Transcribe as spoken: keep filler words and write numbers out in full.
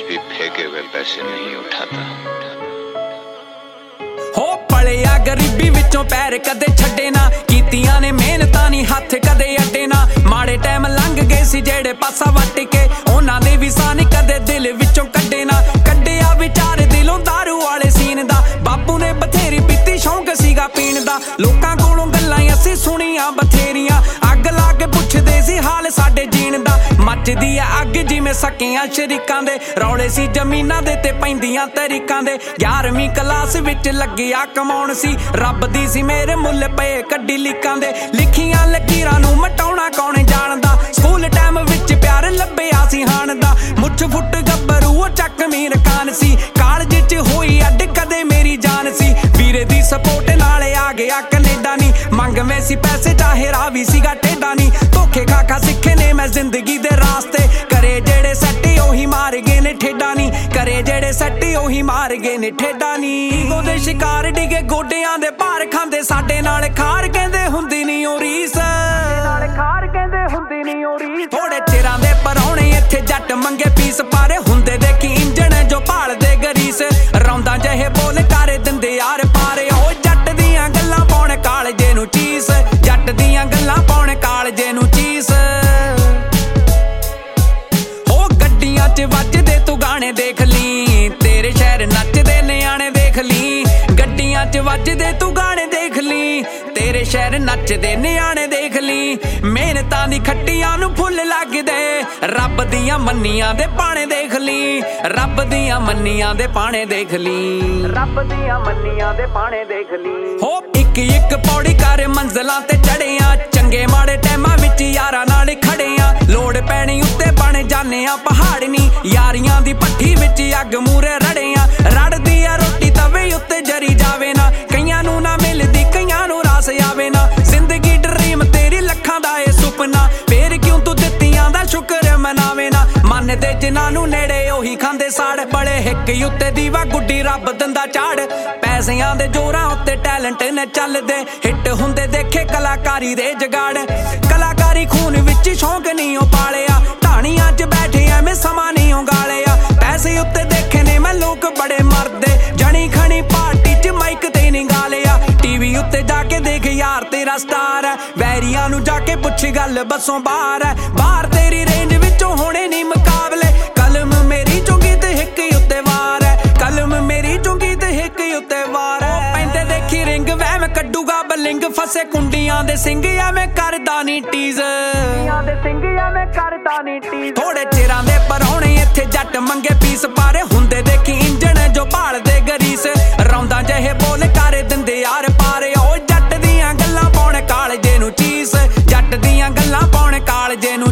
भी फेंके हुए पैसे नहीं उठाता। हो पलिया गरीबी विचों पैर कदे छड्डे ना, कीतियां ने मेहनतां नी हथ कदे अड्डे ना। माड़े टाइम लंघ गए सी जेड़े पासा वट के, उन्हां दे भी साह नी कदे दिल विचों कड्डे ना। कड्डिया विचार दिलों दारू वाले सीन दा, बापू ने बथेरी पीती शौक सीगा पीण दा। लोकां कोलों गल्लां असीं सुणियां बथेरियां, अग ला के पुछदे सी हाल साडे जीण दा। मचदी आ अग जिवें सकियां शरीकां दे, रौले सी जमीनां दे ते पैंदियां तरीकां दे। ग्यारहवीं क्लास विच लग्गिया कमाउण सी, रब दी सी मेरे मुੱਲ पए कड्डी लीकां दे। लिखियां लकीरां नूं मटाउणा कौन जाणदा, स्कूल टाइम विच प्यार लभ्या सी हाण दा। मुੱਛ फुੱਟ गब्बरू ਚੱਕ मीर कान सी, कालज च होई अड्ड कदे मेरी जान सी। ਵੀਰੇ ਦੀ सपोर्ट नाल आ गया कनेडा नी, मंगवे सी पैसे चाहे रावी सीगा टेढ़ा नी। धोखे खा खा सिक्खे ने मैं जिंदगी दे रास्ते, करे जेड़े सट्टे ओही मार गए ने ठेडा नी। करे जेड़े सट्टे ओही मार गए ने ठेडा नी। ओदे शिकार डिगे गोडियां दे भार खांदे, साडे नाल खार कहंदे हुंदी नी ओ रीस। खार कहंदे हुंदी नी ओ रीस। थोड़े चिरां दे परौणे इत्थे जट मंगे पीस, पारे हुंदे देखी इंजण जो भालदे गरीस। रौंदा जहे बोल कर दिंदे यार पारे, ओ जट दियां गल्लां पाउण कालजे नूं चीस। जट दियां गल्लां पाउण कालजे नूं चीस। हो गड्डियां च वजदे तू गाने देख ली, तेरे शहर नचदे न्याणे देख ली। गड्डियां च वजदे तू गाने देख ली, तेरे शहर नचदे न्याणे देख ली। मेहनतां दी खट्टियां नूं फुੱਲ लगदे, रब दियां मन्नियां दे पाणे देख ली। रब दियां मन्नियां दे पाणे देख ली। रब दियां मन्नियां दे पाणे देख ली। हो इक इक पौड़ी कर मंजिलां ते चढ़े आ, चंगे माड़े टाइमां विच यारां नाल खड़े आ। लोड़ पैणी उत्ते बण जाने आ पहाड़ नी, यारियां दी भट्ठी विच अग मूरे रड़े आ। रड़दी आ रोटी तवे उत्ते जरी जावे ना, कईयां नूं ना मिलदी कईयां नूं रास आवे ना। जिंदगी ड्रीम तेरी लखां दा ए सुपना, फेर क्यों तू दित्तियां दा शुक्र मनावे ना। मनदे जिन्हां नूं नेड़े ओही खांदे साड़, बड़े हिक उत्ते दीवा गुड्डी रब दिंदा झाड़। पैसियां दे जोरां उत्ते टैलेंट ने चलदे, हिट हुंदे देखे कलाकारी दे जगाड़। कलाकारी खून विच शौक नहीं ओ पालिया, ढाणियां च बैठे एवें समां नहीं ओ गालिया। पैसे उत्ते देखे ने मैं लोक बड़े मरदे, जनी खनी पार्टी च माइक ते नहीं गालिया। टीवी उत्ते जाके देख यार तेरा स्टार है, वैरियां नूं जाके पुछ गल बसों बाहर है। बाहर तेरी रेंज विचों होने नहीं मुकाबले, कलम मेरी चुंगी ते हिक उत्ते वार है। कलम मेरी चुंगी ते हिक उत्ते वार है। पैंदे देखी रिंग वैम कड्डूगा बलिंग, फसे कुंडियां दे सिंग एवें करदा नी टीज। थोड़े चिरां दे परौणे इत्थे जट मंगे पीस, पारे हुंदे देखी इंजण जो भालदे गरीस। रौंदा जहे बोल कर दिंदे यार पारे, ओ जट दियां गल्लां पाउण कालजे नूं चीस। जट दियां गल्लां पाउण कालजे नूं